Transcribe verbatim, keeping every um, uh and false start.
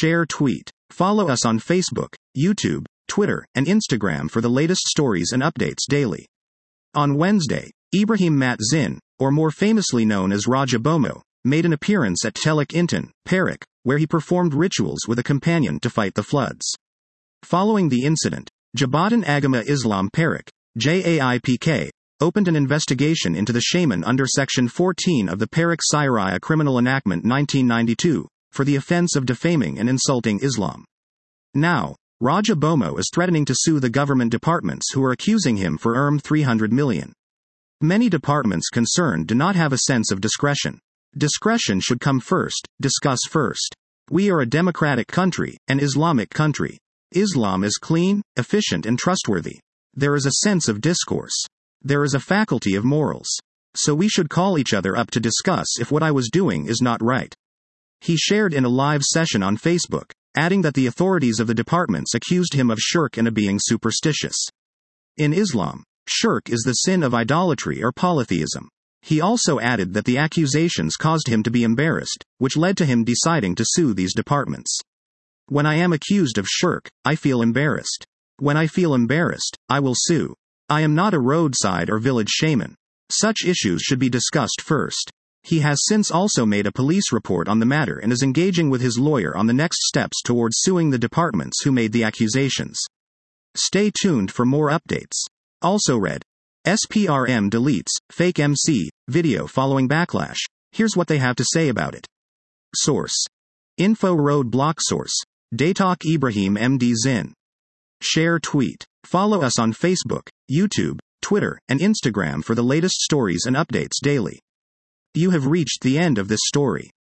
Share tweet. Follow us on Facebook, YouTube, Twitter, and Instagram for the latest stories and updates daily. On Wednesday, Ibrahim Mat Zin, or more famously known as Raja Bomo, made an appearance at Teluk Intan, Perak, where he performed rituals with a companion to fight the floods. Following the incident, Jabatan Agama Islam Perak, J A I P K, opened an investigation into the shaman under Section fourteen of the Perak Sairaya Criminal Enactment nineteen ninety-two, for the offense of defaming and insulting Islam. Now, Raja Bomo is threatening to sue the government departments who are accusing him for around three hundred million. Many departments concerned do not have a sense of discretion. Discretion should come first, discuss first. We are a democratic country, an Islamic country. Islam is clean, efficient and trustworthy. There is a sense of discourse. There is a faculty of morals. So we should call each other up to discuss if what I was doing is not right. He shared in a live session on Facebook, adding that the authorities of the departments accused him of shirk and of being superstitious. In Islam, shirk is the sin of idolatry or polytheism. He also added that the accusations caused him to be embarrassed, which led to him deciding to sue these departments. When I am accused of shirk, I feel embarrassed. When I feel embarrassed, I will sue. I am not a roadside or village shaman. Such issues should be discussed first. He has since also made a police report on the matter and is engaging with his lawyer on the next steps towards suing the departments who made the accusations. Stay tuned for more updates. Also read. S P R M deletes fake M C video following backlash. Here's what they have to say about it. Source. Info Road Block Source. Daytalk Ibrahim M D Zin. Share tweet. Follow us on Facebook, YouTube, Twitter, and Instagram for the latest stories and updates daily. You have reached the end of this story.